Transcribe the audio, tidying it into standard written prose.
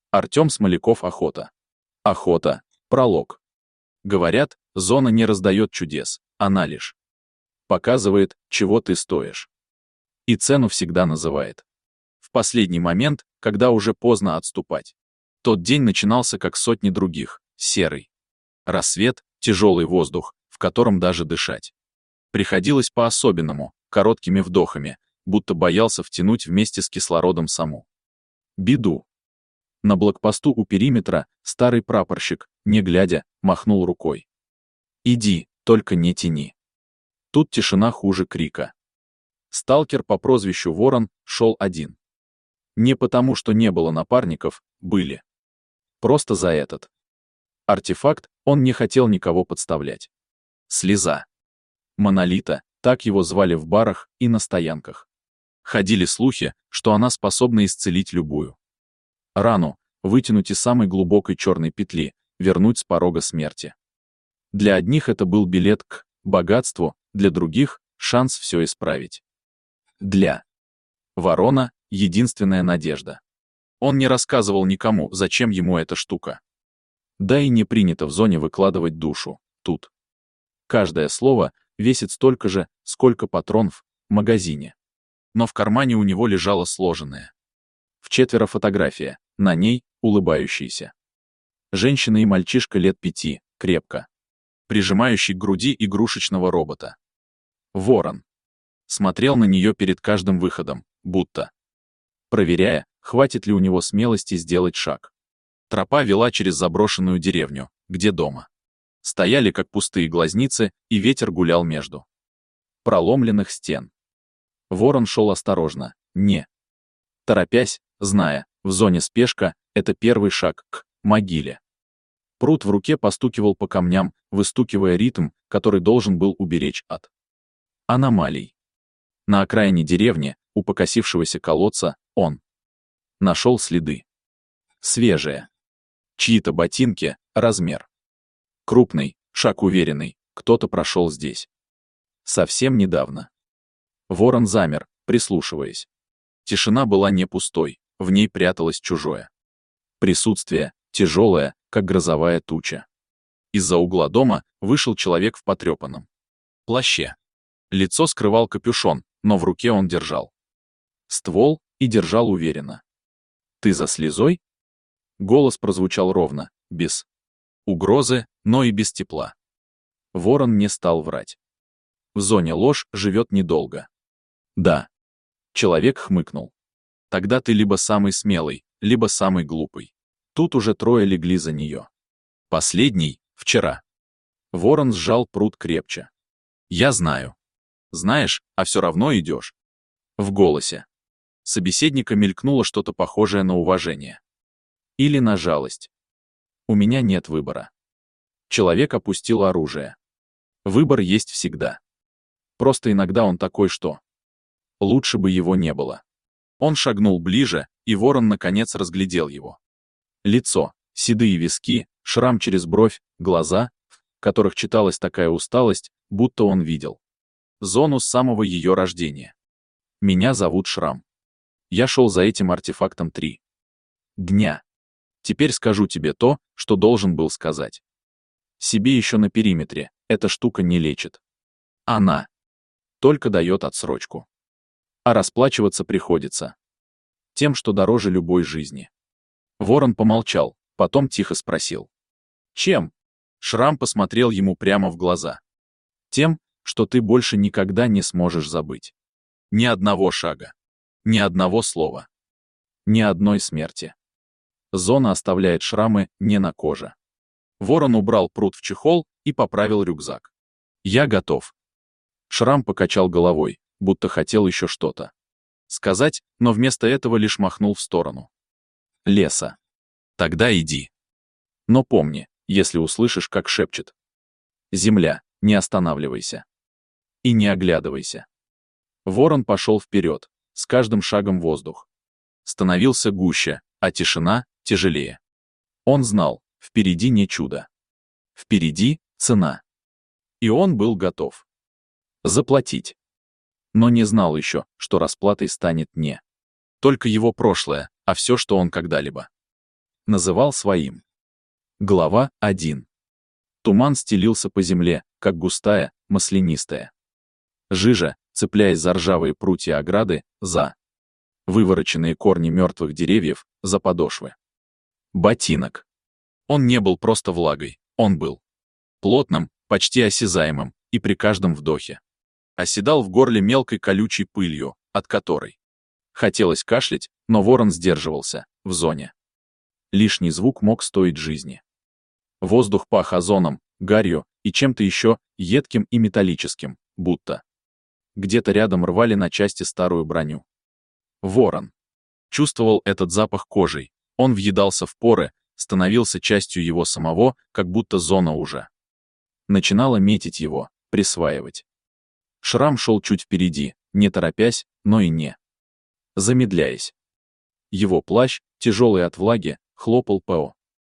Артем Смоляков. Охота. Охота. Пролог. Говорят, зона не раздает чудес, она лишь показывает, чего ты стоишь. И цену всегда называет. В последний момент, когда уже поздно отступать. Тот день начинался как сотни других, серый. Рассвет, тяжелый воздух, в котором даже дышать приходилось по-особенному, короткими вдохами, будто боялся втянуть вместе с кислородом саму беду. На блокпосту у периметра старый прапорщик, не глядя, махнул рукой. «Иди, только не тяни». Тут тишина хуже крика. Сталкер по прозвищу Ворон шел один. Не потому, что не было напарников, были. Просто за этот артефакт он не хотел никого подставлять. Слеза Монолита, так его звали в барах и на стоянках. Ходили слухи, что она способна исцелить любую рану, вытянуть из самой глубокой черной петли, вернуть с порога смерти. Для одних это был билет к богатству, для других — шанс все исправить. Для Ворона — единственная надежда. Он не рассказывал никому, зачем ему эта штука. Да и не принято в зоне выкладывать душу, тут. Каждое слово весит столько же, сколько патронов в магазине. Но в кармане у него лежало сложенное вчетверо фотография, на ней улыбающаяся женщина и мальчишка лет 5, крепко прижимающий к груди игрушечного робота. Ворон смотрел на нее перед каждым выходом, будто проверяя, хватит ли у него смелости сделать шаг. Тропа вела через заброшенную деревню, где дома стояли как пустые глазницы, и ветер гулял между проломленных стен. Ворон шел осторожно, не торопясь, зная, в зоне спешка — это первый шаг к могиле. Прут в руке постукивал по камням, выстукивая ритм, который должен был уберечь от аномалий. На окраине деревни, у покосившегося колодца, он нашел следы. Свежие. Чьи-то ботинки, размер крупный, шаг уверенный, кто-то прошел здесь. Совсем недавно. Ворон замер, прислушиваясь. Тишина была не пустой, в ней пряталось чужое присутствие, тяжелое, как грозовая туча. Из-за угла дома вышел человек в потрепанном плаще. Лицо скрывал капюшон, но в руке он держал ствол и держал уверенно. «Ты за слезой?» Голос прозвучал ровно, без угрозы, но и без тепла. Ворон не стал врать. В зоне ложь живет недолго. «Да». Человек хмыкнул. «Тогда ты либо самый смелый, либо самый глупый». Тут уже трое легли за нее. Последний — вчера. Ворон сжал прут крепче. «Я знаю». «Знаешь, а все равно идешь». В голосе собеседника мелькнуло что-то похожее на уважение. Или на жалость. «У меня нет выбора». Человек опустил оружие. Выбор есть всегда. Просто иногда он такой, что лучше бы его не было. Он шагнул ближе, и Ворон наконец разглядел его. Лицо, седые виски, шрам через бровь, глаза, в которых читалась такая усталость, будто он видел зону с самого ее рождения. «Меня зовут Шрам. Я шел за этим артефактом 3 дня. Теперь скажу тебе то, что должен был сказать. Себе еще на периметре эта штука не лечит. Она только дает отсрочку. А расплачиваться приходится тем, что дороже любой жизни». Ворон помолчал, потом тихо спросил. «Чем?» Шрам посмотрел ему прямо в глаза. «Тем, что ты больше никогда не сможешь забыть. Ни одного шага, ни одного слова, ни одной смерти. Зона оставляет шрамы не на коже». Ворон убрал прут в чехол и поправил рюкзак. «Я готов». Шрам покачал головой, будто хотел еще что-то сказать, но вместо этого лишь махнул в сторону леса. «Тогда иди. Но помни, если услышишь, как шепчет земля, не останавливайся. И не оглядывайся». Ворон пошел вперед, с каждым шагом воздух становился гуще, а тишина тяжелее. Он знал, впереди не чудо. Впереди цена. И он был готов заплатить. Но не знал еще, что расплатой станет не только его прошлое, а все, что он когда-либо называл своим. Глава 1. Туман стелился по земле, как густая, маслянистая жижа, цепляясь за ржавые прутья ограды, за вывороченные корни мертвых деревьев, за подошвы ботинок. Он не был просто влагой, он был плотным, почти осязаемым, и при каждом вдохе оседал в горле мелкой колючей пылью, от которой хотелось кашлять, но ворон сдерживался, в зоне. Лишний звук мог стоить жизни. Воздух пах озоном, гарью и чем-то еще едким и металлическим, будто где-то рядом рвали на части старую броню. Ворон чувствовал этот запах кожей, он въедался в поры, становился частью его самого, как будто зона уже начинала метить его, присваивать. Шрам шел чуть впереди, не торопясь, но и не замедляясь. Его плащ, тяжелый от влаги, хлопал по